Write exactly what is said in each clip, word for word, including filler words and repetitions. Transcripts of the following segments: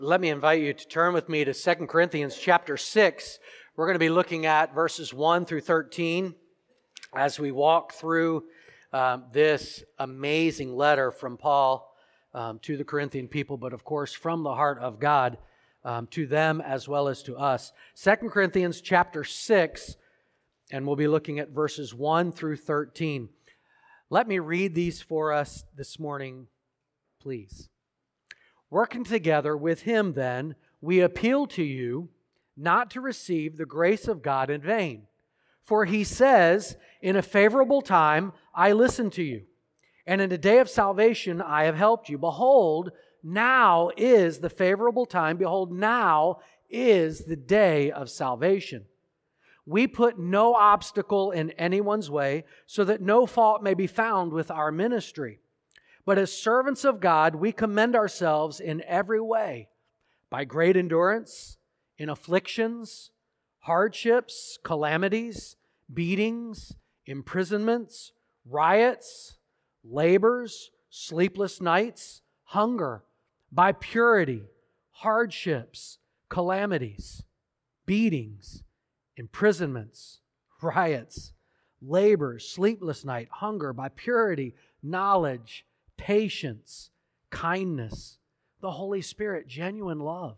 Let me invite you to turn with me to Second Corinthians chapter six. We're going to be looking at verses one through thirteen as we walk through um, this amazing letter from Paul um, to the Corinthian people, but of course from the heart of God um, to them as well as to us. Second Corinthians chapter six, and we'll be looking at verses one through thirteen. Let me read these for us this morning, please. Working together with him, then, we appeal to you not to receive the grace of God in vain. For he says, in a favorable time I listened to you, and in a day of salvation I have helped you. Behold, now is the favorable time. Behold, now is the day of salvation. We put no obstacle in anyone's way, so that no fault may be found with our ministry. But as servants of God, we commend ourselves in every way, by great endurance, in afflictions, hardships, calamities, beatings, imprisonments, riots, labors, sleepless nights, hunger, by purity, hardships, calamities, beatings, imprisonments, riots, labors, sleepless night, hunger, by purity, knowledge, patience, kindness, the Holy Spirit, genuine love,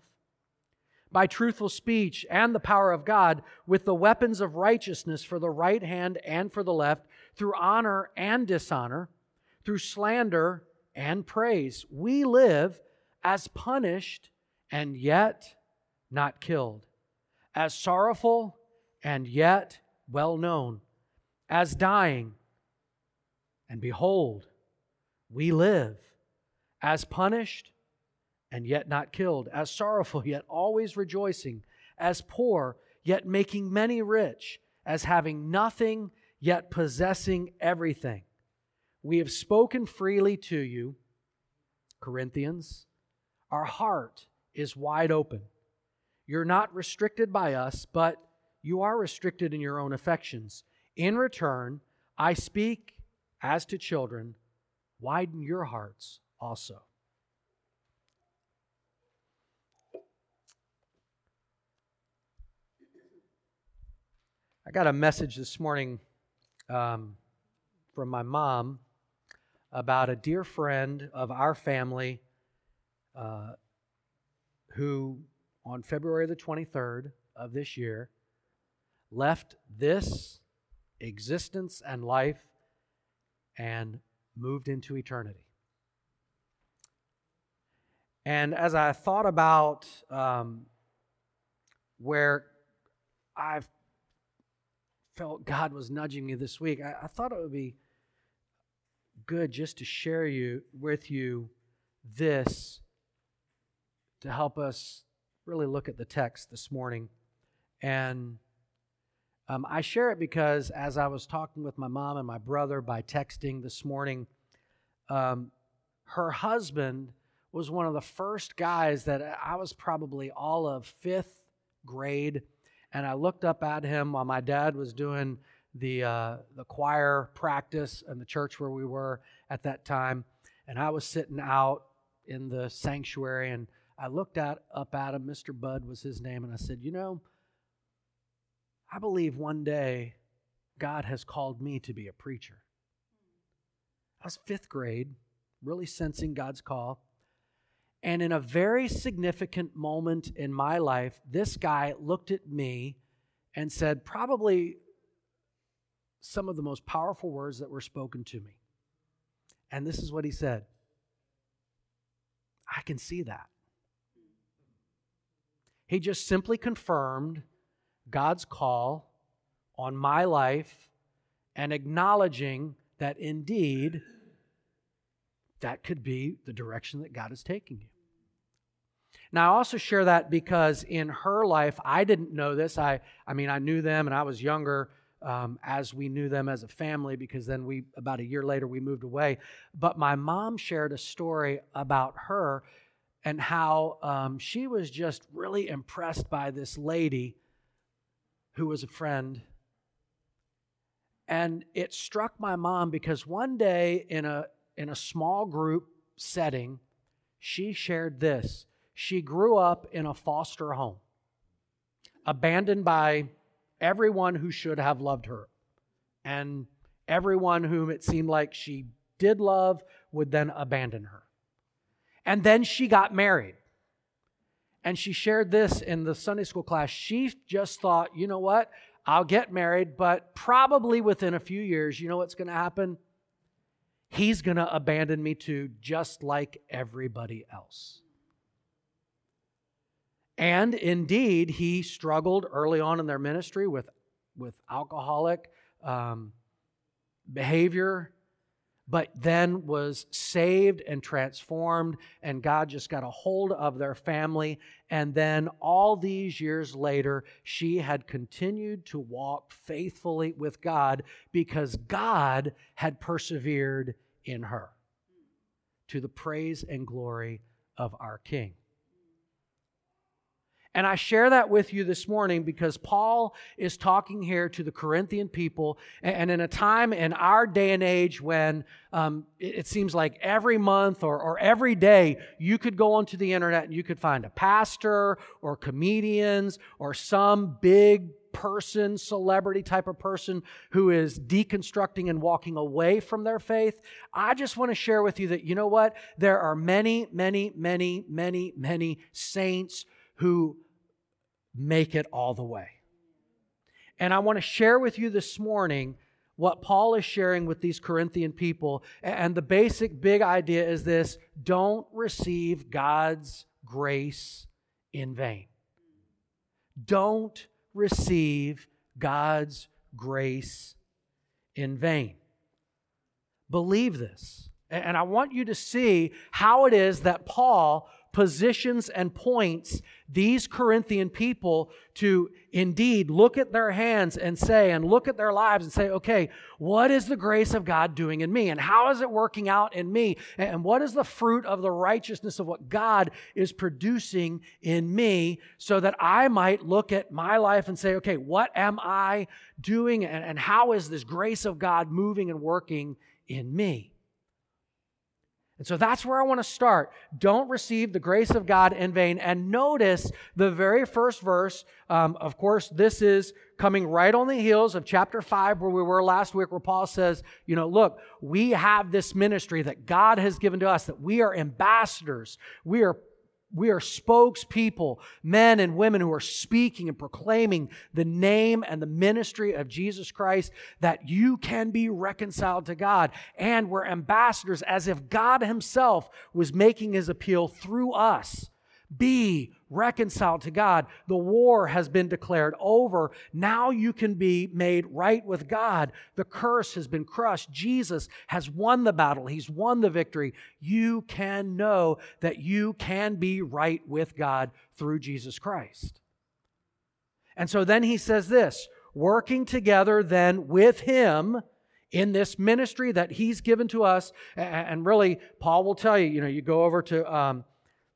by truthful speech and the power of God, with the weapons of righteousness for the right hand and for the left, through honor and dishonor, through slander and praise. We live as punished and yet not killed, as sorrowful and yet well known, as dying, and behold, we live, as punished and yet not killed, as sorrowful yet always rejoicing, as poor yet making many rich, as having nothing yet possessing everything. We have spoken freely to you, Corinthians. Our heart is wide open. You're not restricted by us, but you are restricted in your own affections. In return, I speak as to children. Widen your hearts also. I got a message this morning um, from my mom about a dear friend of our family uh, who, on February the twenty-third of this year, left this existence and life and moved into eternity. And as I thought about um, where I've felt God was nudging me this week, I, I thought it would be good just to share you with you this to help us really look at the text this morning. And um, I share it because as I was talking with my mom and my brother by texting this morning, um, her husband was one of the first guys that I was probably all of fifth grade, and I looked up at him while my dad was doing the uh, the choir practice in the church where we were at that time, and I was sitting out in the sanctuary, and I looked at, up at him. Mister Bud was his name, and I said, you know, I believe one day God has called me to be a preacher. I was fifth grade, really sensing God's call. And in a very significant moment in my life, this guy looked at me and said probably some of the most powerful words that were spoken to me. And this is what he said: I can see that. He just simply confirmed God's call on my life and acknowledging that indeed that could be the direction that God is taking you. Now, I also share that because in her life, I didn't know this. I, I mean, I knew them and I was younger um, as we knew them as a family, because then we, about a year later, we moved away. But my mom shared a story about her and how um, she was just really impressed by this lady who was a friend. And it struck my mom because one day in a in a small group setting, she shared this. she grew up in a foster home, abandoned by everyone who should have loved her. And everyone whom it seemed like she did love would then abandon her. And then she got married. And she shared this in the Sunday school class. She just thought, you know what? I'll get married, but probably within a few years, you know what's going to happen? He's going to abandon me too, just like everybody else. And indeed, he struggled early on in their ministry with, with alcoholic um, behavior, but then was saved and transformed, and God just got a hold of their family. And then all these years later, she had continued to walk faithfully with God because God had persevered in her, to the praise and glory of our King. And I share that with you this morning because Paul is talking here to the Corinthian people, and in a time in our day and age when um, it seems like every month or, or every day you could go onto the internet and you could find a pastor or comedians or some big person, celebrity type of person who is deconstructing and walking away from their faith. I just want to share with you that, you know what? There are many, many, many, many, many saints who make it all the way. And I want to share with you this morning what Paul is sharing with these Corinthian people. And the basic big idea is this: don't receive God's grace in vain. Don't receive God's grace in vain. Believe this. And I want you to see how it is that Paul positions and points these Corinthian people to indeed look at their hands and say, and look at their lives and say, okay, what is the grace of God doing in me? And how is it working out in me? And what is the fruit of the righteousness of what God is producing in me, so that I might look at my life and say, okay, what am I doing? And, and how is this grace of God moving and working in me? And so that's where I want to start. Don't receive the grace of God in vain. And notice the very first verse. Um, of course, this is coming right on the heels of chapter five, where we were last week, where Paul says, you know, look, we have this ministry that God has given to us, that we are ambassadors. We are We are spokespeople, men and women who are speaking and proclaiming the name and the ministry of Jesus Christ, that you can be reconciled to God. And we're ambassadors, as if God Himself was making His appeal through us. Be reconciled to God. The war has been declared over. Now you can be made right with God. The curse has been crushed. Jesus has won the battle. He's won the victory. You can know that you can be right with God through Jesus Christ. And so then he says this: working together then with Him in this ministry that He's given to us. And really, Paul will tell you, you know, you go over to um,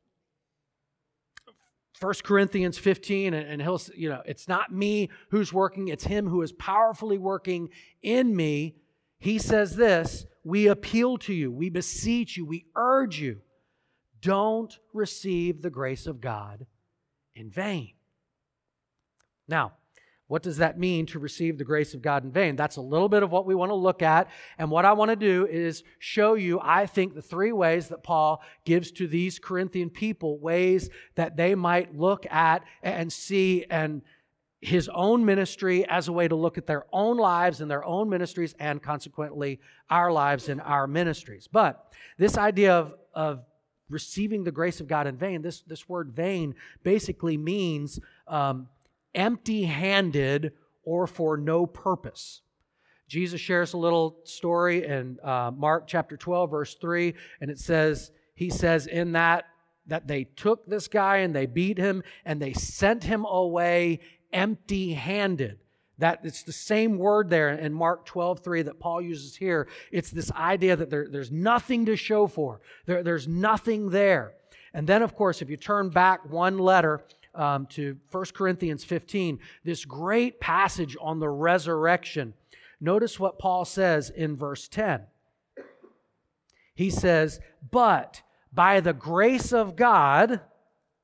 First Corinthians fifteen, and he'll, you know, it's not me who's working, it's Him who is powerfully working in me. He says this: we appeal to you, we beseech you, we urge you, don't receive the grace of God in vain. Now, what does that mean, to receive the grace of God in vain? That's a little bit of what we want to look at. And what I want to do is show you, I think, the three ways that Paul gives to these Corinthian people, ways that they might look at and see and his own ministry as a way to look at their own lives and their own ministries, and consequently our lives and our ministries. But this idea of, of receiving the grace of God in vain, this, this word vain basically means um, empty-handed or for no purpose. Jesus shares a little story in uh, Mark chapter twelve, verse three, and it says, he says in that, that they took this guy and they beat him and they sent him away empty-handed. That it's the same word there in Mark twelve three that Paul uses here. It's this idea that there, there's nothing to show for. There, there's nothing there. And then, of course, if you turn back one letter Um, to First Corinthians fifteen, this great passage on the resurrection. Notice what Paul says in verse ten. He says, but by the grace of God,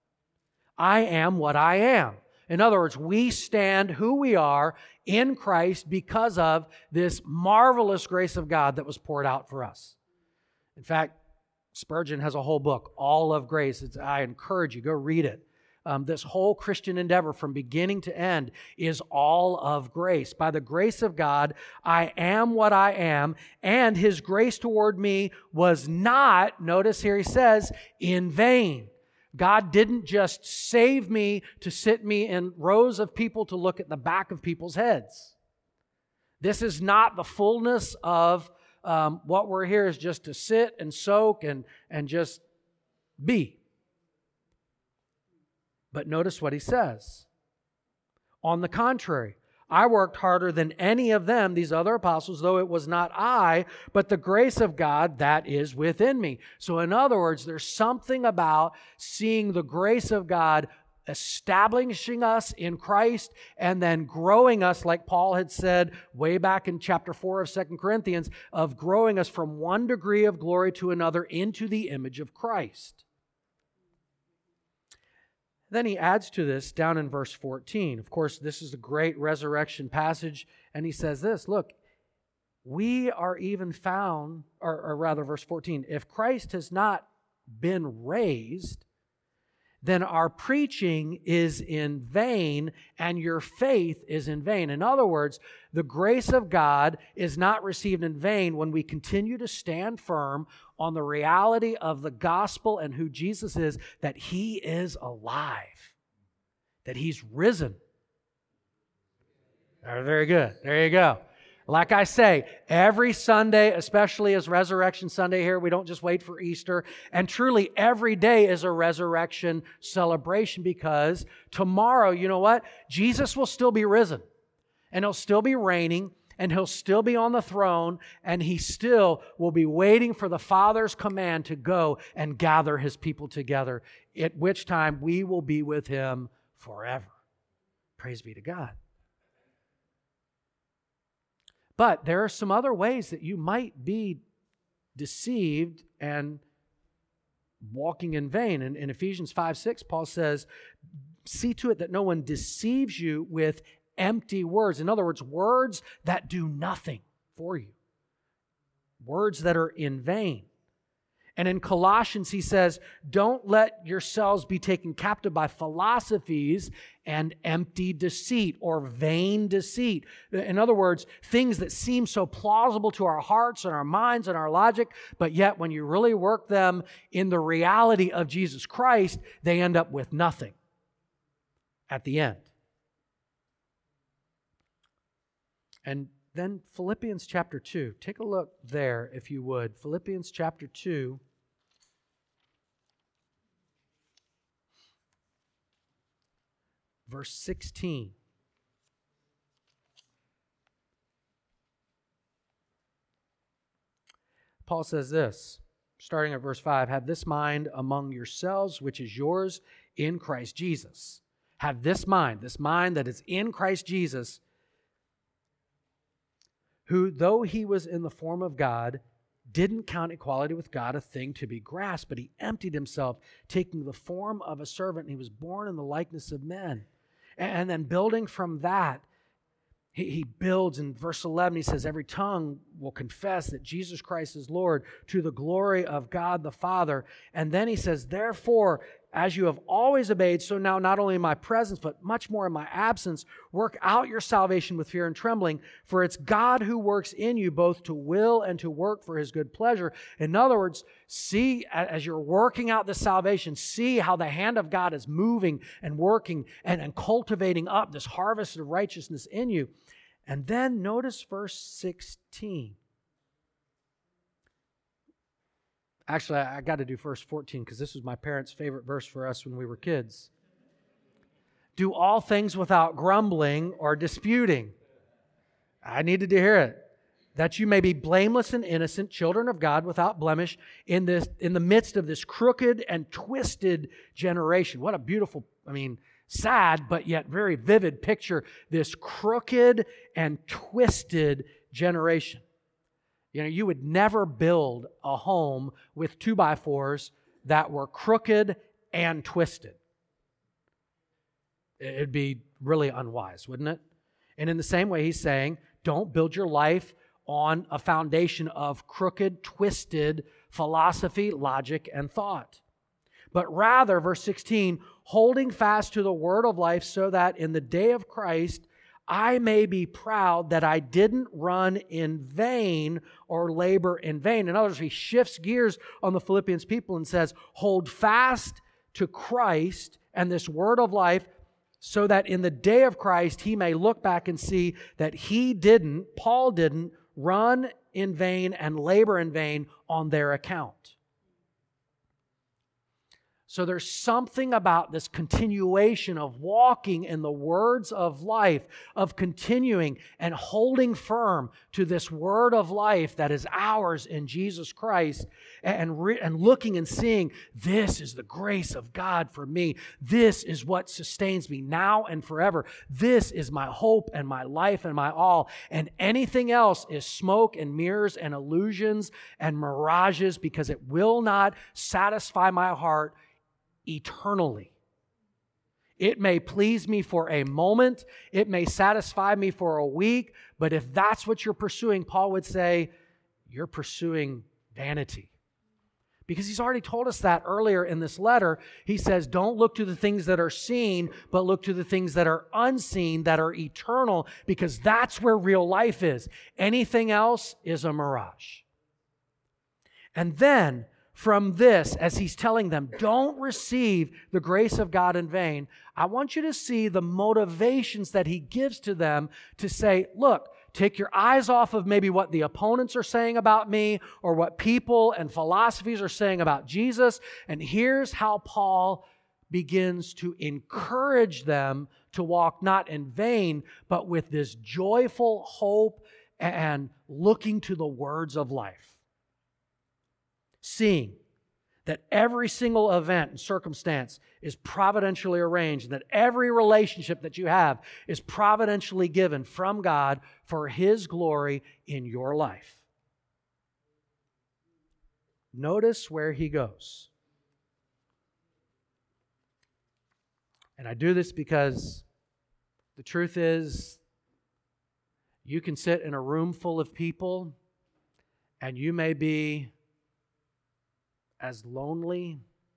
I am what I am. In other words, we stand who we are in Christ because of this marvelous grace of God that was poured out for us. In fact, Spurgeon has a whole book, All of Grace. It's, I encourage you, go read it. Um, this whole Christian endeavor from beginning to end is all of grace. By the grace of God, I am what I am, and His grace toward me was not, notice here he says, in vain. God didn't just save me to sit me in rows of people to look at the back of people's heads. This is not the fullness of um, what we're here is just to sit and soak and, and just be. But notice what he says. On the contrary, I worked harder than any of them, these other apostles, though it was not I, but the grace of God that is within me. So in other words, there's something about seeing the grace of God establishing us in Christ and then growing us, like Paul had said way back in chapter four of Second Corinthians, of growing us from one degree of glory to another into the image of Christ. Then he adds to this down in verse fourteen. Of course, this is a great resurrection passage, and he says this, look, we are even found, or, or rather verse fourteen, if Christ has not been raised, then our preaching is in vain and your faith is in vain. In other words, the grace of God is not received in vain when we continue to stand firm on the reality of the gospel and who Jesus is, that He is alive, that He's risen. Very good. There you go. Like I say, every Sunday, especially as Resurrection Sunday here, we don't just wait for Easter. And truly, every day is a resurrection celebration because tomorrow, you know what? Jesus will still be risen. And He'll still be reigning. And He'll still be on the throne. And He still will be waiting for the Father's command to go and gather His people together. At which time we will be with Him forever. Praise be to God. But there are some other ways that you might be deceived and walking in vain. And in Ephesians five six, Paul says, see to it that no one deceives you with empty words. In other words, words that do nothing for you. Words that are in vain. And in Colossians, he says, don't let yourselves be taken captive by philosophies and empty deceit or vain deceit. In other words, things that seem so plausible to our hearts and our minds and our logic, but yet when you really work them in the reality of Jesus Christ, they end up with nothing at the end. And then Philippians chapter two. Take a look there, if you would. Philippians chapter two. Verse sixteen. Paul says this, starting at verse five, have this mind among yourselves, which is yours in Christ Jesus. Have this mind, this mind that is in Christ Jesus, who, though He was in the form of God, didn't count equality with God a thing to be grasped, but He emptied Himself, taking the form of a servant, and He was born in the likeness of men. And then building from that, he, he builds in verse eleven, he says, every tongue will confess that Jesus Christ is Lord to the glory of God the Father. And then he says, therefore, as you have always obeyed, so now not only in my presence, but much more in my absence, work out your salvation with fear and trembling, for it's God who works in you both to will and to work for His good pleasure. In other words, see, as you're working out the salvation, see how the hand of God is moving and working and, and cultivating up this harvest of righteousness in you. And then notice verse sixteen. Actually, I got to do verse fourteen because this was my parents' favorite verse for us when we were kids. Do all things without grumbling or disputing. I needed to hear it. That you may be blameless and innocent, children of God without blemish, in this in the midst of this crooked and twisted generation. What a beautiful, I mean, sad but yet very vivid picture. This crooked and twisted generation. You know, you would never build a home with two by fours that were crooked and twisted. It'd be really unwise, wouldn't it? And in the same way, he's saying, don't build your life on a foundation of crooked, twisted philosophy, logic, and thought. But rather, verse sixteen, holding fast to the word of life so that in the day of Christ, I may be proud that I didn't run in vain or labor in vain. In other words, he shifts gears on the Philippians people and says, hold fast to Christ and this word of life so that in the day of Christ, he may look back and see that he didn't, Paul didn't, run in vain and labor in vain on their account. So there's something about this continuation of walking in the words of life, of continuing and holding firm to this word of life that is ours in Jesus Christ, and, re- and looking and seeing, this is the grace of God for me. This is what sustains me now and forever. This is my hope and my life and my all. And anything else is smoke and mirrors and illusions and mirages, because it will not satisfy my heart eternally. It may please me for a moment, it may satisfy me for a week, but if that's what you're pursuing, Paul would say, you're pursuing vanity. Because he's already told us that earlier in this letter. He says, don't look to the things that are seen, but look to the things that are unseen, that are eternal, because that's where real life is. Anything else is a mirage. And then, from this, as he's telling them, don't receive the grace of God in vain, I want you to see the motivations that he gives to them to say, look, take your eyes off of maybe what the opponents are saying about me or what people and philosophies are saying about Jesus. And here's how Paul begins to encourage them to walk not in vain, but with this joyful hope and looking to the words of life. Seeing that every single event and circumstance is providentially arranged, and that every relationship that you have is providentially given from God for His glory in your life. Notice where he goes. And I do this because the truth is, you can sit in a room full of people and you may be as lonely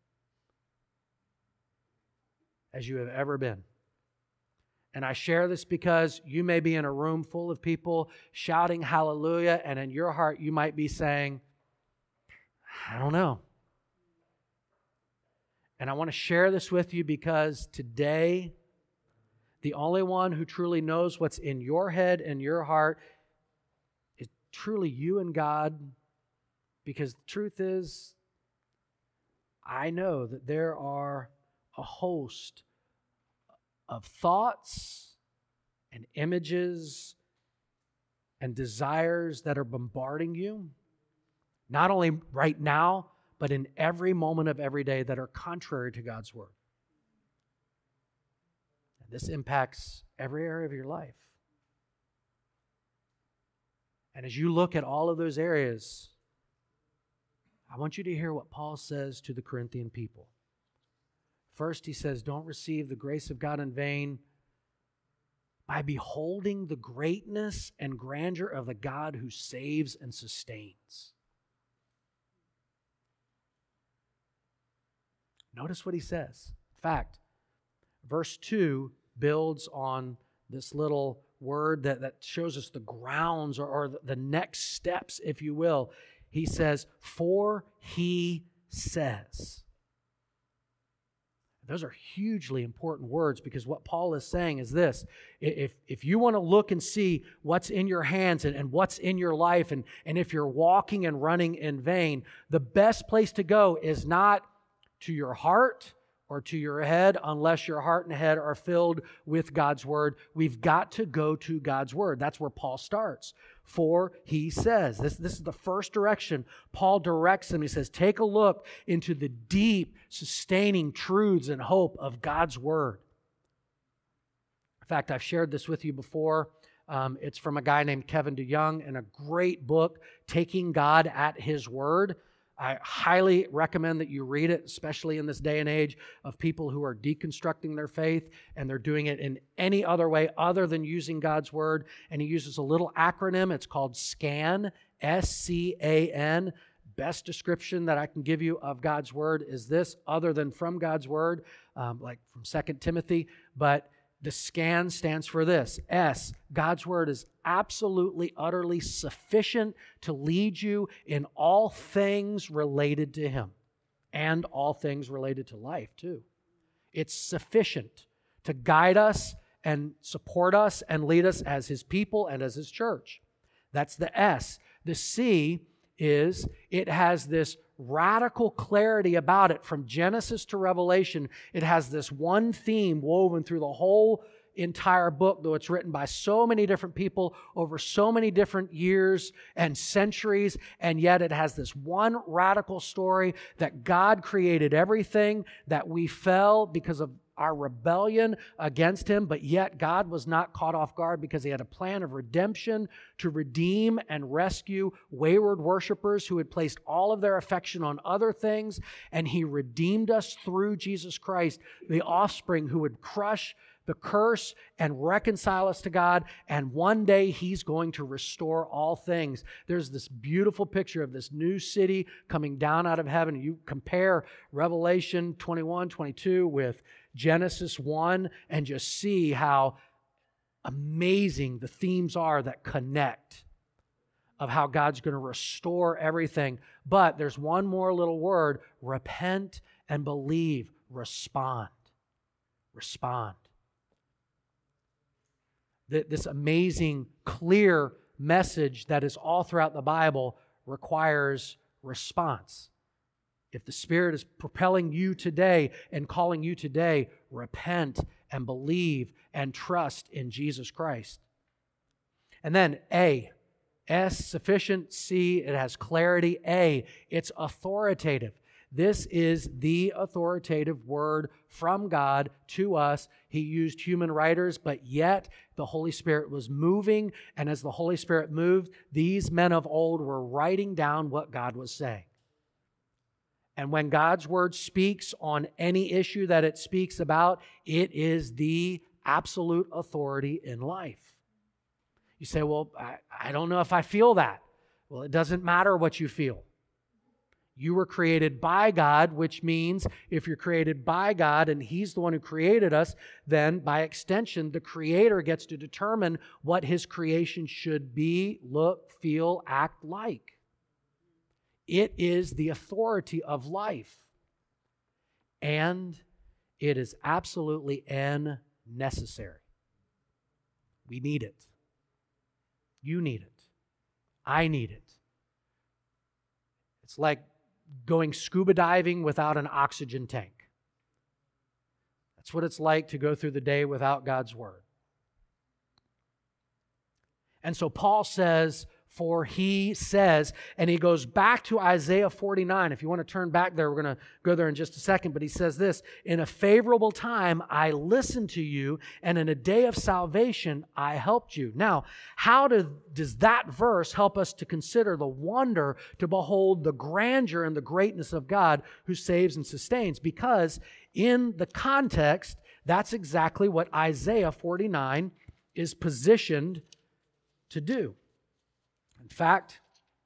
as you have ever been. And I share this because you may be in a room full of people shouting hallelujah, and in your heart you might be saying, I don't know. And I want to share this with you because today, the only one who truly knows what's in your head and your heart is truly you and God. Because the truth is, I know that there are a host of thoughts and images and desires that are bombarding you, not only right now, but in every moment of every day that are contrary to God's Word. And this impacts every area of your life. And as you look at all of those areas, I want you to hear what Paul says to the Corinthian people. First, he says, don't receive the grace of God in vain by beholding the greatness and grandeur of the God who saves and sustains. Notice what he says. In fact, verse two builds on this little word that, that shows us the grounds or, or the next steps, if you will. He says, for he says. Those are hugely important words, because what Paul is saying is this. If, if you want to look and see what's in your hands and, and what's in your life, and, and if you're walking and running in vain, the best place to go is not to your heart or to your head, unless your heart and head are filled with God's Word. We've got to go to God's Word. That's where Paul starts. For he says, this, this is the first direction Paul directs them. He says, take a look into the deep, sustaining truths and hope of God's Word. In fact, I've shared this with you before. Um, it's from a guy named Kevin DeYoung, in a great book, Taking God at His Word. I highly recommend that you read it, especially in this day and age of people who are deconstructing their faith and they're doing it in any other way other than using God's Word. And he uses a little acronym. It's called SCAN, S C A N. Best description that I can give you of God's Word is this, other than from God's Word, um, like from Second Timothy. But the SCAN stands for this. S, God's Word is absolutely, utterly sufficient to lead you in all things related to Him and all things related to life too. It's sufficient to guide us and support us and lead us as His people and as His church. That's the S. The C is it has this radical clarity about it from Genesis to Revelation. It has this one theme woven through the whole entire book, though it's written by so many different people over so many different years and centuries, and yet it has this one radical story that God created everything, that we fell because of our rebellion against Him, but yet God was not caught off guard because He had a plan of redemption to redeem and rescue wayward worshipers who had placed all of their affection on other things, and He redeemed us through Jesus Christ, the offspring who would crush the curse and reconcile us to God, and one day He's going to restore all things. There's this beautiful picture of this new city coming down out of heaven. You compare Revelation twenty-one, twenty-two with Genesis one and just see how amazing the themes are that connect of how God's going to restore everything. But there's one more little word, repent and believe, respond. Respond. This amazing, clear message that is all throughout the Bible requires response. If the Spirit is propelling you today and calling you today, repent and believe and trust in Jesus Christ. And then A, S, sufficient. C, it has clarity. A, it's authoritative. This is the authoritative word from God to us. He used human writers, but yet the Holy Spirit was moving, and as the Holy Spirit moved, these men of old were writing down what God was saying. And when God's Word speaks on any issue that it speaks about, it is the absolute authority in life. You say, well, I, I don't know if I feel that. Well, it doesn't matter what you feel. You were created by God, which means if you're created by God and He's the one who created us, then by extension, the Creator gets to determine what His creation should be, look, feel, act like. It is the authority of life. And it is absolutely N necessary. We need it. You need it. I need it. It's like going scuba diving without an oxygen tank. That's what it's like to go through the day without God's Word. And so Paul says, for he says, and he goes back to Isaiah forty-nine. If you want to turn back there, we're going to go there in just a second. But he says this, in a favorable time I listened to you, and in a day of salvation I helped you. Now, how do, does that verse help us to consider the wonder to behold the grandeur and the greatness of God who saves and sustains? Because in the context, that's exactly what Isaiah forty-nine is positioned to do. In fact,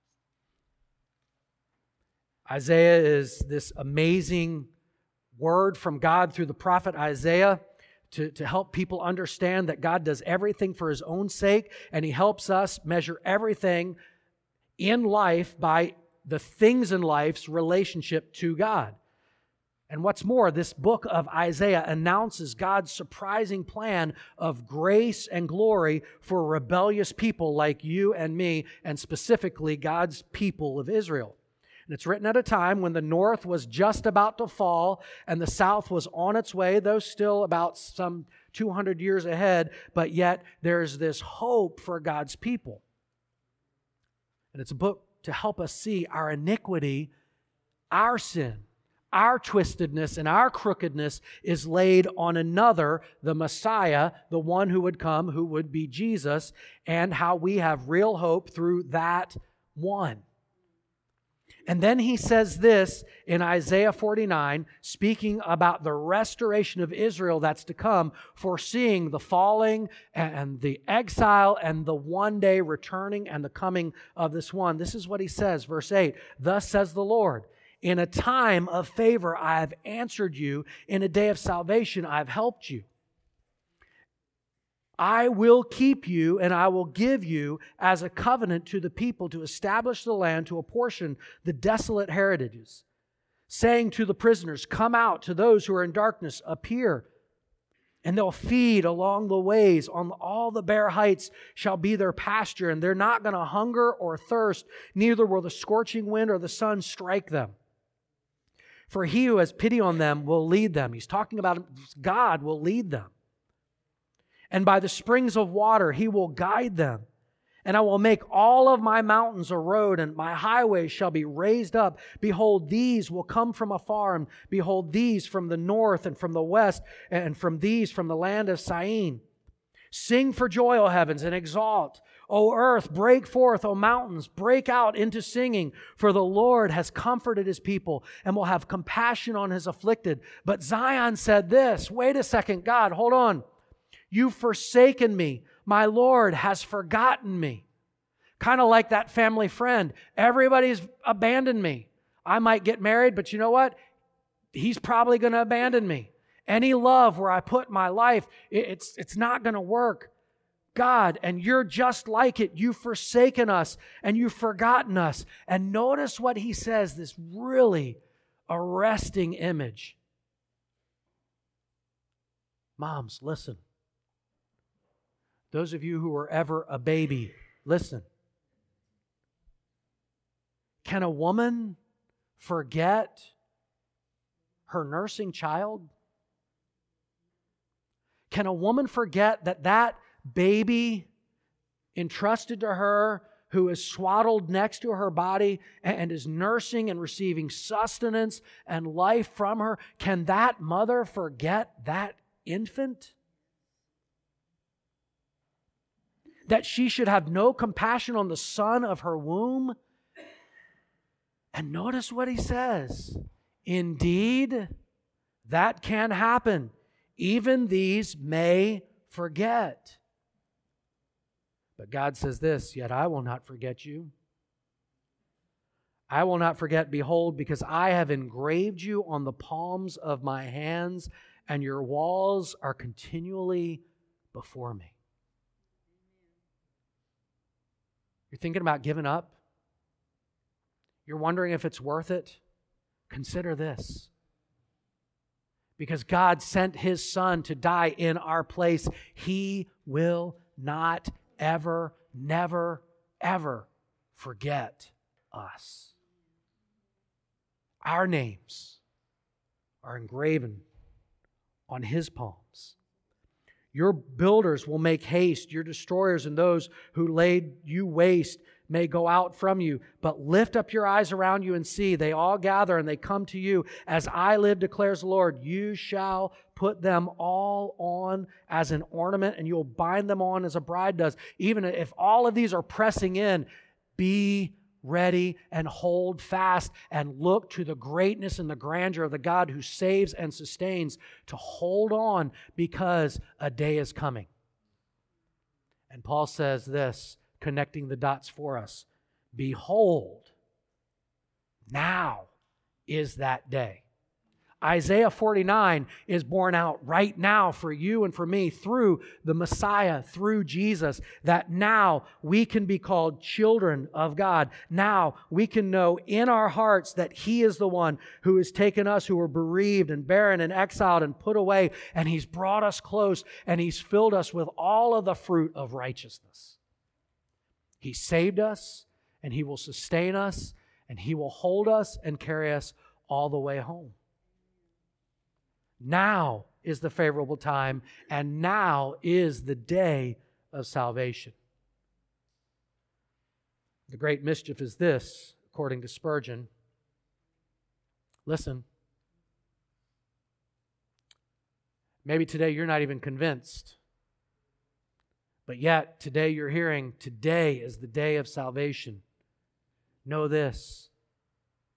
Isaiah is this amazing word from God through the prophet Isaiah to, to help people understand that God does everything for His own sake, and He helps us measure everything in life by the things in life's relationship to God. And what's more, this book of Isaiah announces God's surprising plan of grace and glory for rebellious people like you and me, and specifically God's people of Israel. And it's written at a time when the north was just about to fall and the south was on its way, though still about some two hundred years ahead, but yet there's this hope for God's people. And it's a book to help us see our iniquity, our sin, our twistedness and our crookedness is laid on another, the Messiah, the one who would come, who would be Jesus, and how we have real hope through that one. And then he says this in Isaiah forty-nine, speaking about the restoration of Israel that's to come, foreseeing the falling and the exile and the one day returning and the coming of this one. This is what he says, verse eight, "Thus says the Lord, in a time of favor I have answered you, in a day of salvation I have helped you. I will keep you, and I will give you as a covenant to the people to establish the land, to apportion the desolate heritages, saying to the prisoners, come out, to those who are in darkness, appear. And they'll feed along the ways, on all the bare heights shall be their pasture, and they're not going to hunger or thirst, neither will the scorching wind or the sun strike them. For he who has pity on them will lead them." He's talking about God will lead them. "And by the springs of water he will guide them. And I will make all of my mountains a road, and my highways shall be raised up. Behold, these will come from afar, and behold, these from the north and from the west, and from these from the land of Syene. Sing for joy, O heavens, and exalt. O earth, break forth, O mountains, break out into singing. For the Lord has comforted His people and will have compassion on His afflicted." But Zion said this, wait a second, God, hold on. "You've forsaken me. My Lord has forgotten me." Kind of like that family friend. Everybody's abandoned me. I might get married, but you know what? He's probably going to abandon me. Any love where I put my life, it's, it's not going to work. God, and you're just like it. You've forsaken us and you've forgotten us. And notice what he says, this really arresting image. Moms, listen. Those of you who were ever a baby, listen. Can a woman forget her nursing child? Can a woman forget that that baby entrusted to her, who is swaddled next to her body and is nursing and receiving sustenance and life from her, can that mother forget that infant? That she should have no compassion on the son of her womb? And notice what he says. Indeed, that can happen. Even these may forget. But God says this, "Yet I will not forget you. I will not forget, behold, because I have engraved you on the palms of my hands, and your walls are continually before me." You're thinking about giving up? You're wondering if it's worth it? Consider this. Because God sent His Son to die in our place, He will not ever, never, ever forget us. Our names are engraven on His palms. Your builders will make haste. Your destroyers and those who laid you waste may go out from you. But lift up your eyes around you and see. They all gather and they come to you. As I live, declares the Lord, you shall put them all on as an ornament, and you'll bind them on as a bride does. Even if all of these are pressing in, be ready and hold fast and look to the greatness and the grandeur of the God who saves and sustains, to hold on, because a day is coming. And Paul says this, connecting the dots for us. Behold, now is that day. Isaiah forty-nine is borne out right now for you and for me through the Messiah, through Jesus, that now we can be called children of God. Now we can know in our hearts that He is the one who has taken us who were bereaved and barren and exiled and put away, and He's brought us close, and He's filled us with all of the fruit of righteousness. He saved us, and He will sustain us, and He will hold us and carry us all the way home. Now is the favorable time, and now is the day of salvation. The great mischief is this, according to Spurgeon. Listen. Maybe today you're not even convinced. But yet, today you're hearing, today is the day of salvation. Know this.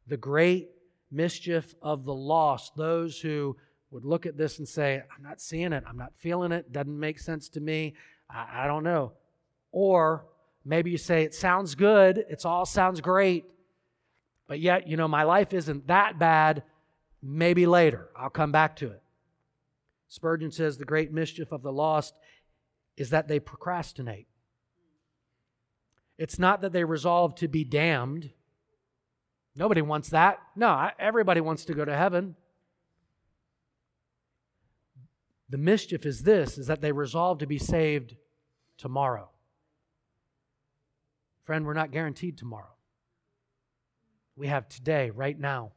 the great mischief of the lost. Those who would look at this and say, I'm not seeing it, I'm not feeling it, doesn't make sense to me, I, I don't know. Or maybe you say, it sounds good, it all sounds great, but yet, you know, my life isn't that bad, maybe later, I'll come back to it. Spurgeon says the great mischief of the lost is that they procrastinate. It's not that they resolve to be damned. Nobody wants that. No, everybody wants to go to heaven. The mischief is this, is that they resolve to be saved tomorrow. Friend, we're not guaranteed tomorrow. We have today, right now.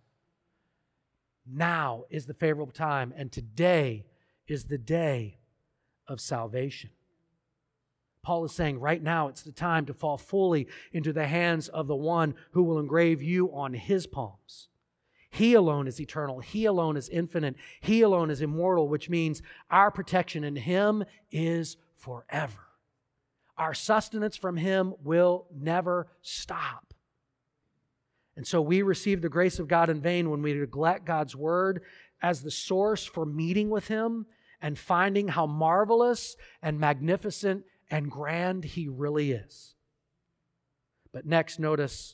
Now is the favorable time, and today is the day of salvation. Paul is saying right now it's the time to fall fully into the hands of the one who will engrave you on his palms. He alone is eternal. He alone is infinite. He alone is immortal, which means our protection in him is forever. Our sustenance from him will never stop. And so we receive the grace of God in vain when we neglect God's word as the source for meeting with him and finding how marvelous and magnificent and grand he really is. But next, notice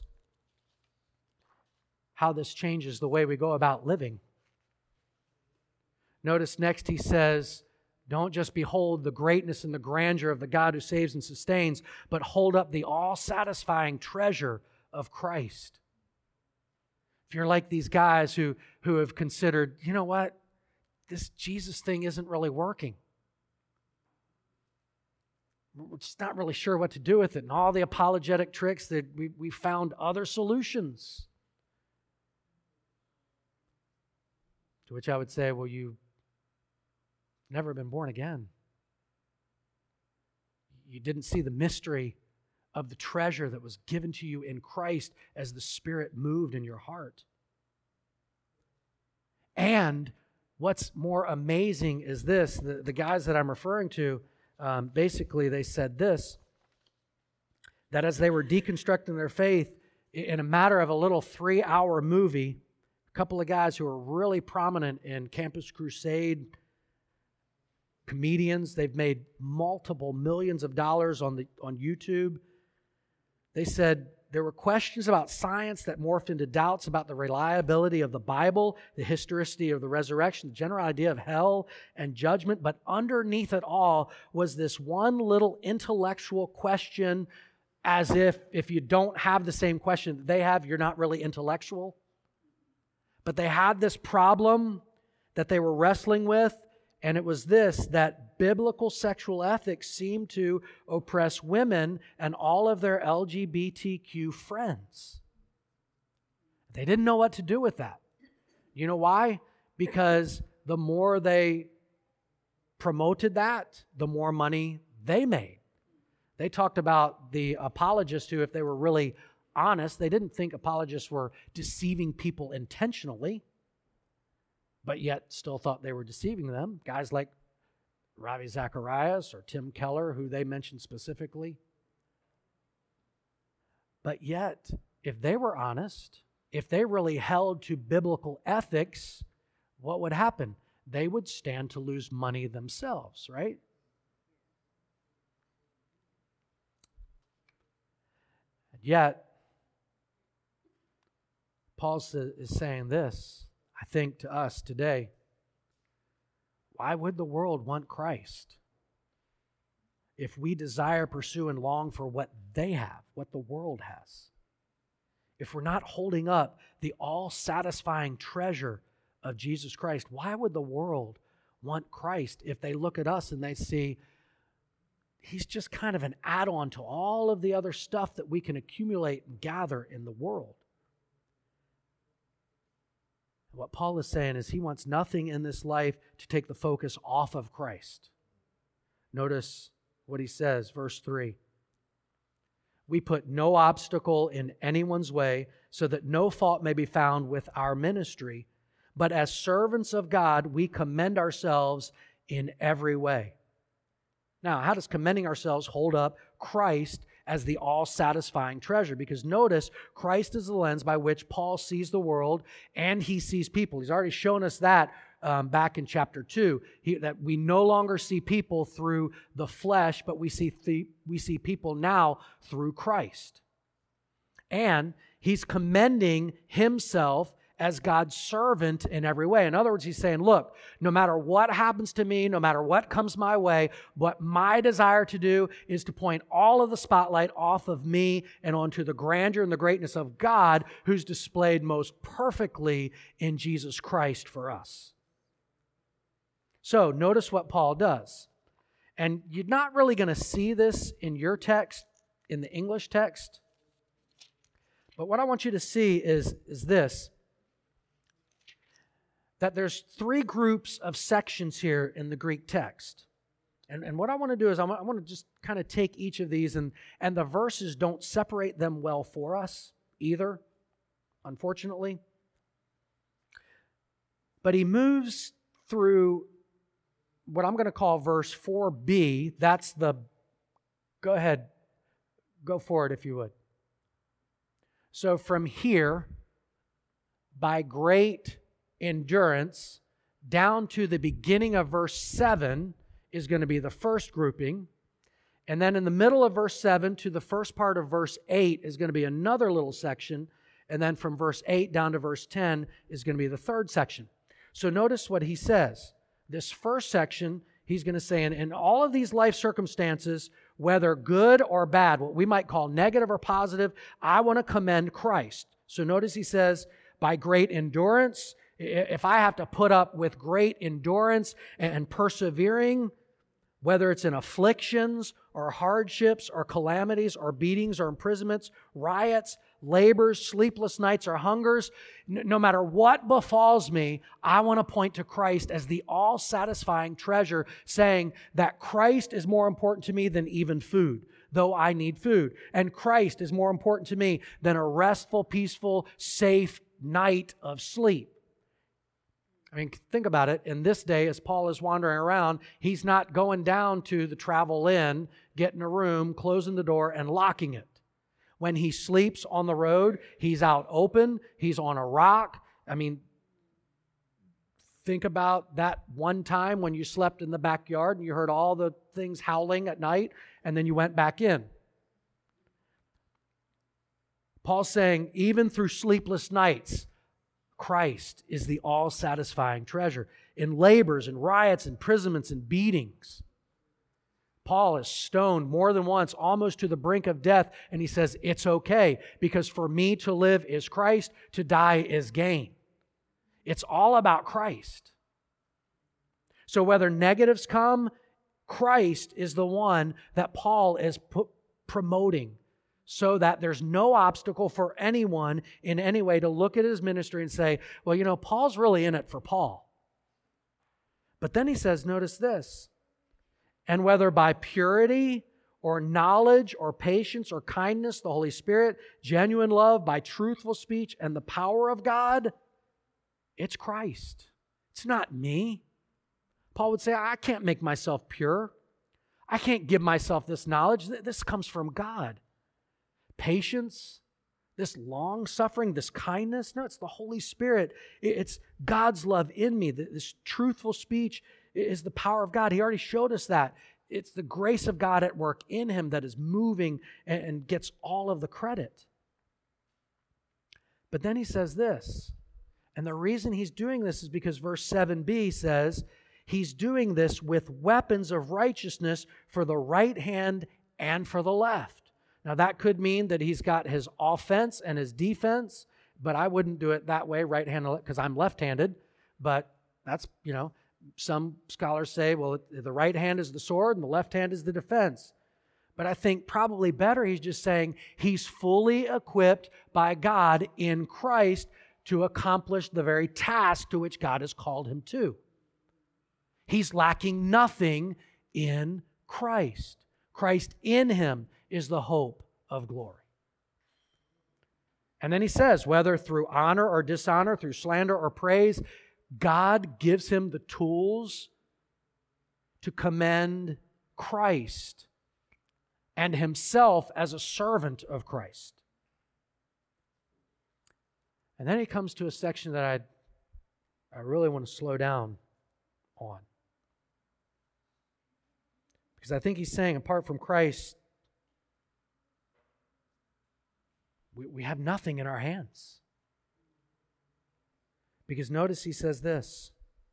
how this changes the way we go about living. Notice next he says, don't just behold the greatness and the grandeur of the God who saves and sustains, but hold up the all-satisfying treasure of Christ. If you're like these guys who, who have considered, you know what, this Jesus thing isn't really working. We're just not really sure what to do with it. And all the apologetic tricks that we, we found other solutions. To which I would say, well, you've never been born again. You didn't see the mystery of the treasure that was given to you in Christ as the Spirit moved in your heart. And what's more amazing is this, the, the guys that I'm referring to, um, basically they said this, that as they were deconstructing their faith, in a matter of a little three-hour movie, a couple of guys who are really prominent in Campus Crusade, comedians, they've made multiple millions of dollars on the on YouTube. They said there were questions about science that morphed into doubts about the reliability of the Bible, the historicity of the resurrection, the general idea of hell and judgment. But underneath it all was this one little intellectual question, as if if you don't have the same question that they have, you're not really intellectual. But they had this problem that they were wrestling with, and it was this, that biblical sexual ethics seemed to oppress women and all of their L G B T Q friends. They didn't know what to do with that. You know why? Because the more they promoted that, the more money they made. They talked about the apologists who, if they were really honest, they didn't think apologists were deceiving people intentionally, but yet still thought they were deceiving them. Guys like Ravi Zacharias or Tim Keller, who they mentioned specifically. But yet, if they were honest, if they really held to biblical ethics, what would happen? They would stand to lose money themselves, right? And yet, Paul is saying this, I think, to us today. Why would the world want Christ if we desire, pursue, and long for what they have, what the world has? If we're not holding up the all-satisfying treasure of Jesus Christ, why would the world want Christ if they look at us and they see he's just kind of an add-on to all of the other stuff that we can accumulate and gather in the world? What Paul is saying is he wants nothing in this life to take the focus off of Christ. Notice what he says, verse three. We put no obstacle in anyone's way so that no fault may be found with our ministry, but as servants of God, we commend ourselves in every way. Now, how does commending ourselves hold up Christ as the all-satisfying treasure. Because notice, Christ is the lens by which Paul sees the world and he sees people. He's already shown us that um, back in chapter two, he, that we no longer see people through the flesh, but we see th- we see people now through Christ. And he's commending himself as God's servant in every way. In other words, he's saying, look, no matter what happens to me, no matter what comes my way, what my desire to do is to point all of the spotlight off of me and onto the grandeur and the greatness of God, who's displayed most perfectly in Jesus Christ for us. So notice what Paul does. And you're not really going to see this in your text, in the English text. But what I want you to see is, is this. That there's three groups of sections here in the Greek text. And, and what I want to do is I want, I want to just kind of take each of these, and, and the verses don't separate them well for us either, unfortunately. But he moves through what I'm going to call verse four b. That's the, go ahead, go for it if you would. So from here, by great endurance, down to the beginning of verse seven is going to be the first grouping. And then in the middle of verse seven to the first part of verse eight is going to be another little section. And then from verse eight down to verse ten is going to be the third section. So notice what he says. This first section, he's going to say, in, in all of these life circumstances, whether good or bad, what we might call negative or positive, I want to commend Christ. So notice he says, by great endurance. If I have to put up with great endurance and persevering, whether it's in afflictions or hardships or calamities or beatings or imprisonments, riots, labors, sleepless nights or hungers, no matter what befalls me, I want to point to Christ as the all-satisfying treasure, saying that Christ is more important to me than even food, though I need food. And Christ is more important to me than a restful, peaceful, safe night of sleep. I mean, think about it. In this day, as Paul is wandering around, he's not going down to the Travel Inn, getting a room, closing the door, and locking it. When he sleeps on the road, he's out open, he's on a rock. I mean, think about that one time when you slept in the backyard and you heard all the things howling at night, and then you went back in. Paul's saying, even through sleepless nights, Christ is the all-satisfying treasure. In labors and riots, imprisonments and beatings, Paul is stoned more than once, almost to the brink of death, and he says, it's okay, because for me to live is Christ, to die is gain. It's all about Christ. So whether negatives come, Christ is the one that Paul is p- promoting, so that there's no obstacle for anyone in any way to look at his ministry and say, well, you know, Paul's really in it for Paul. But then he says, notice this, and whether by purity or knowledge or patience or kindness, the Holy Spirit, genuine love, by truthful speech and the power of God, it's Christ. It's not me. Paul would say, I can't make myself pure. I can't give myself this knowledge. This comes from God. Patience, this long-suffering, this kindness. No, it's the Holy Spirit. It's God's love in me. This truthful speech is the power of God. He already showed us that. It's the grace of God at work in him that is moving and gets all of the credit. But then he says this, and the reason he's doing this is because verse seven b says, he's doing this with weapons of righteousness for the right hand and for the left. Now, that could mean that he's got his offense and his defense, but I wouldn't do it that way, right-handed, because I'm left-handed. But that's, you know, some scholars say, well, the right hand is the sword and the left hand is the defense. But I think probably better he's just saying he's fully equipped by God in Christ to accomplish the very task to which God has called him to. He's lacking nothing in Christ. Christ in him is the hope of glory. And then he says, whether through honor or dishonor, through slander or praise, God gives him the tools to commend Christ and himself as a servant of Christ. And then he comes to a section that I I really want to slow down on. Because I think he's saying, apart from Christ, we, we have nothing in our hands. Because notice he says this: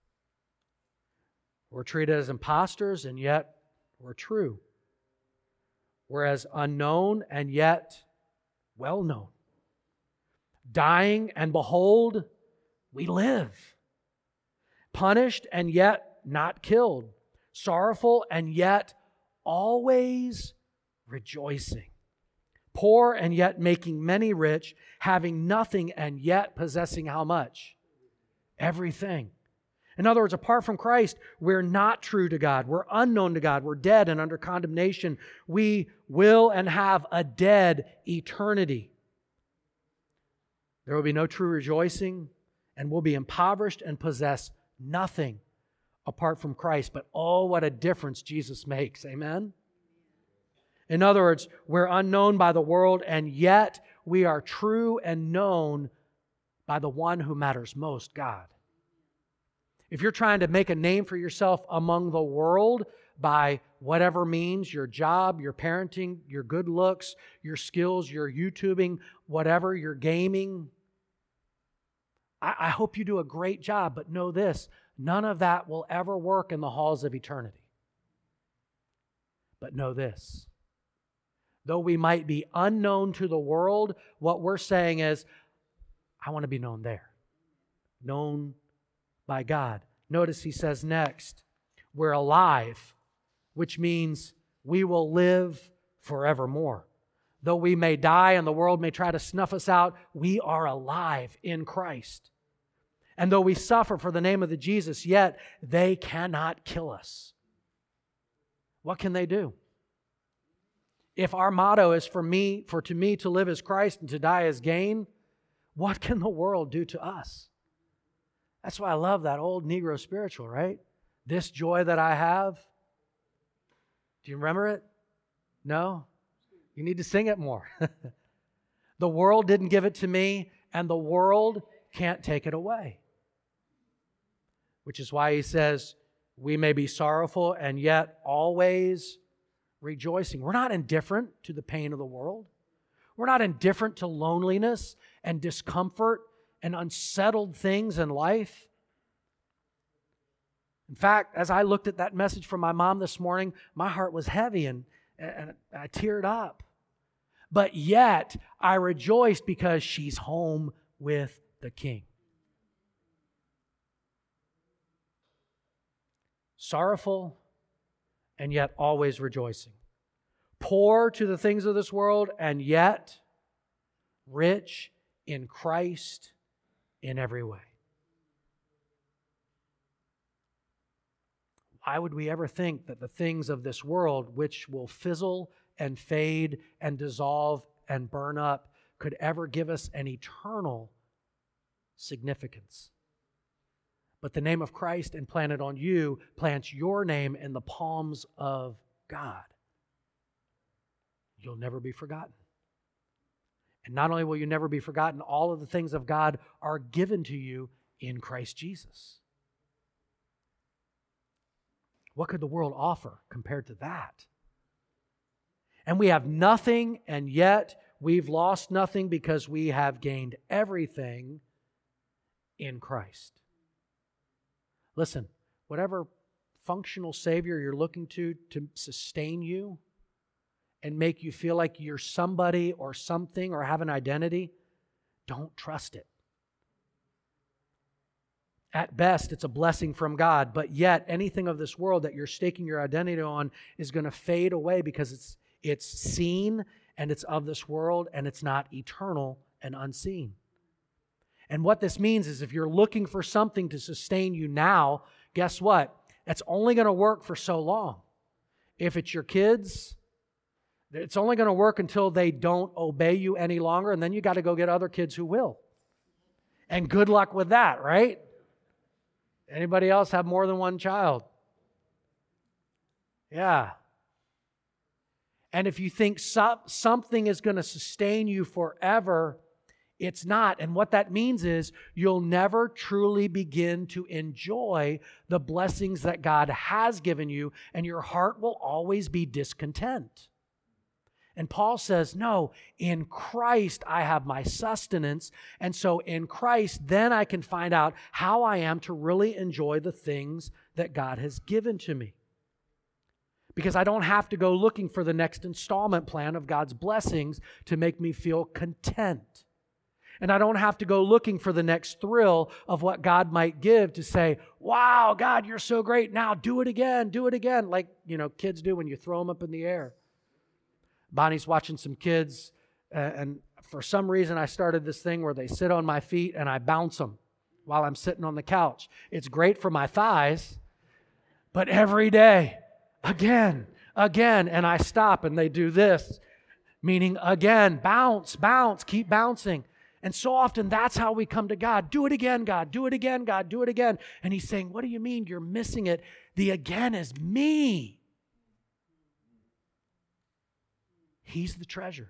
we're treated as impostors, and yet we're true. We're as unknown, and yet well known. Dying, and behold, we live. Punished, and yet not killed. Sorrowful, and yet always rejoicing. Poor, and yet making many rich. Having nothing, and yet possessing how much? Everything. In other words, apart from Christ, we're not true to God. We're unknown to God. We're dead and under condemnation. We will and have a dead eternity. There will be no true rejoicing, and we'll be impoverished and possess nothing apart from Christ. But oh, what a difference Jesus makes. Amen? In other words, we're unknown by the world, and yet we are true and known by the one who matters most, God. If you're trying to make a name for yourself among the world by whatever means, your job, your parenting, your good looks, your skills, your YouTubing, whatever, your gaming, I, I hope you do a great job, but know this: none of that will ever work in the halls of eternity. But know this: though we might be unknown to the world, what we're saying is, I want to be known there. Known by God. Notice he says next, we're alive, which means we will live forevermore. Though we may die and the world may try to snuff us out, we are alive in Christ. And though we suffer for the name of the Jesus, yet they cannot kill us. What can they do? If our motto is for me, for to me to live as Christ and to die as gain, what can the world do to us? That's why I love that old Negro spiritual, right? This joy that I have. Do you remember it? No? You need to sing it more. The world didn't give it to me, and the world can't take it away. Which is why he says, we may be sorrowful and yet always rejoicing. We're not indifferent to the pain of the world. We're not indifferent to loneliness and discomfort and unsettled things in life. In fact, as I looked at that message from my mom this morning, my heart was heavy and, and I teared up. But yet, I rejoiced because she's home with the King. Sorrowful and yet always rejoicing. Poor to the things of this world and yet rich in Christ in every way. Why would we ever think that the things of this world, which will fizzle and fade and dissolve and burn up, could ever give us an eternal significance? But the name of Christ implanted on you plants your name in the palms of God. You'll never be forgotten. And not only will you never be forgotten, all of the things of God are given to you in Christ Jesus. What could the world offer compared to that? And we have nothing, and yet we've lost nothing because we have gained everything in Christ. Listen, whatever functional Savior you're looking to to sustain you and make you feel like you're somebody or something or have an identity, don't trust it. At best, it's a blessing from God, but yet anything of this world that you're staking your identity on is going to fade away because it's it's seen and it's of this world and it's not eternal and unseen. And what this means is if you're looking for something to sustain you now, guess what? It's only going to work for so long. If it's your kids, it's only going to work until they don't obey you any longer, and then you got to go get other kids who will. And good luck with that, right? Anybody else have more than one child? Yeah. And if you think so- something is going to sustain you forever, it's not. And what that means is you'll never truly begin to enjoy the blessings that God has given you, and your heart will always be discontent. And Paul says, no, in Christ I have my sustenance. And so in Christ, then I can find out how I am to really enjoy the things that God has given to me. Because I don't have to go looking for the next installment plan of God's blessings to make me feel content. And I don't have to go looking for the next thrill of what God might give to say, wow, God, you're so great. Now do it again, do it again. Like, you know, kids do when you throw them up in the air. Bonnie's watching some kids, uh, and for some reason I started this thing where they sit on my feet and I bounce them while I'm sitting on the couch. It's great for my thighs, but every day, again, again, and I stop and they do this, meaning again, bounce, bounce, keep bouncing. And so often that's how we come to God. Do it again, God. Do it again, God. Do it again. And He's saying, what do you mean? You're missing it. The again is me. He's the treasure.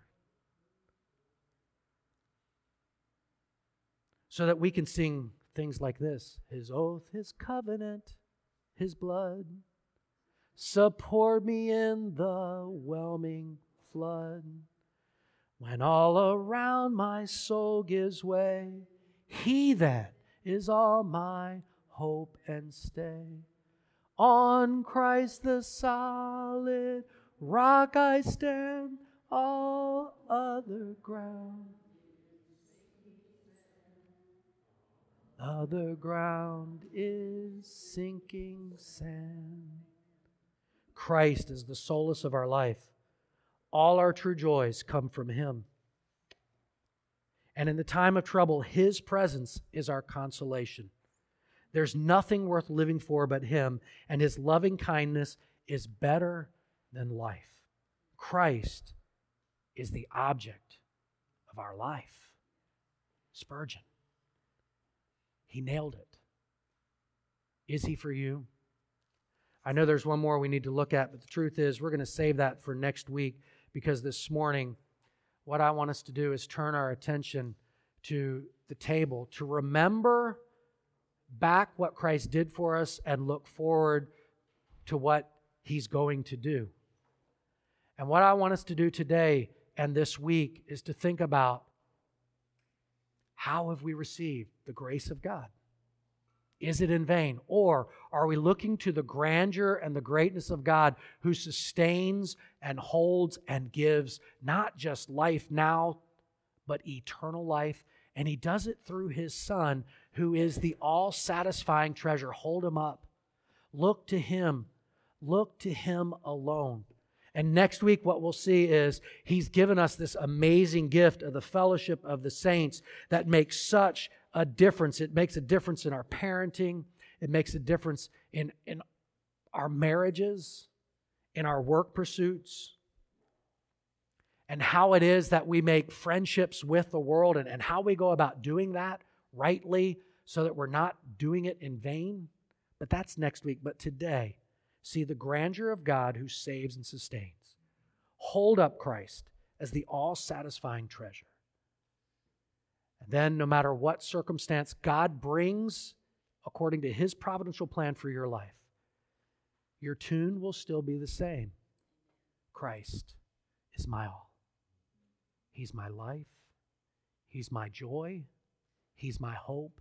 So that we can sing things like this. His oath, His covenant, His blood, support me in the whelming flood. When all around my soul gives way, He then is all my hope and stay. On Christ the solid rock I stand, all other ground. Other ground is sinking sand. Christ is the solace of our life. All our true joys come from Him. And in the time of trouble, His presence is our consolation. There's nothing worth living for but Him, and His loving kindness is better than life. Christ is the object of our life. Spurgeon. He nailed it. Is He for you? I know there's one more we need to look at, but the truth is we're going to save that for next week, because this morning what I want us to do is turn our attention to the table, to remember back what Christ did for us and look forward to what He's going to do. And what I want us to do today and this week is to think about, how have we received the grace of God? Is it in vain? Or are we looking to the grandeur and the greatness of God, who sustains and holds and gives not just life now, but eternal life? And He does it through His Son, who is the all-satisfying treasure. Hold Him up. Look to Him. Look to Him alone. And next week what we'll see is He's given us this amazing gift of the fellowship of the saints that makes such a difference. It makes a difference in our parenting. It makes a difference in, in our marriages, in our work pursuits, and how it is that we make friendships with the world, and, and how we go about doing that rightly so that we're not doing it in vain. But that's next week. But today, see the grandeur of God who saves and sustains. Hold up Christ as the all-satisfying treasure. And then, no matter what circumstance God brings according to His providential plan for your life, your tune will still be the same. Christ is my all. He's my life. He's my joy. He's my hope.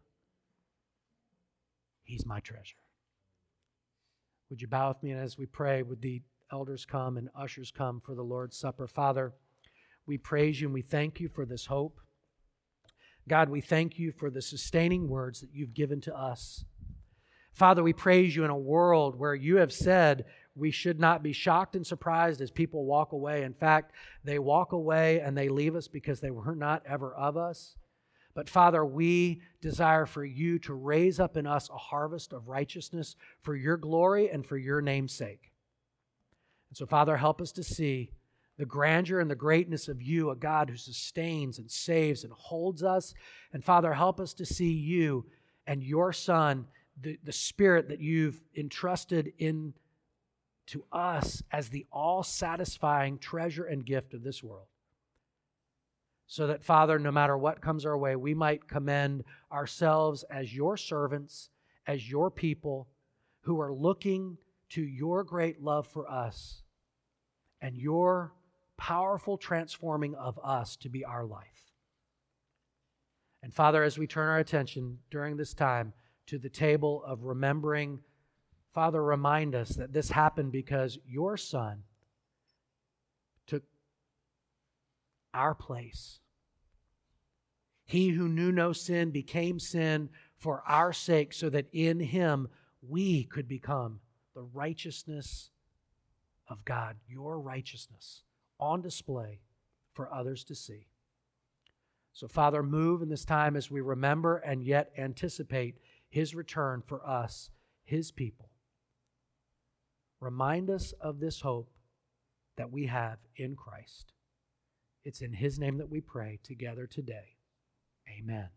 He's my treasure. Would you bow with me as we pray? Would the elders come and ushers come for the Lord's Supper? Father, we praise You and we thank You for this hope. God, we thank You for the sustaining words that You've given to us. Father, we praise You in a world where You have said we should not be shocked and surprised as people walk away. In fact, they walk away and they leave us because they were not ever of us. But Father, we desire for You to raise up in us a harvest of righteousness for Your glory and for Your name's sake. And so, Father, help us to see the grandeur and the greatness of You, a God who sustains and saves and holds us. And Father, help us to see You and Your Son, the, the Spirit that You've entrusted in to us as the all-satisfying treasure and gift of this world. So that, Father, no matter what comes our way, we might commend ourselves as your servants, as your people who are looking to your great love for us and your powerful transforming of us to be our life. And Father, as we turn our attention during this time to the table of remembering, Father, remind us that this happened because your Son took our place. He who knew no sin became sin for our sake, so that in him we could become the righteousness of God, your righteousness, on display for others to see. So, Father, move in this time as we remember and yet anticipate his return for us, his people. Remind us of this hope that we have in Christ. It's in his name that we pray together today. Amen.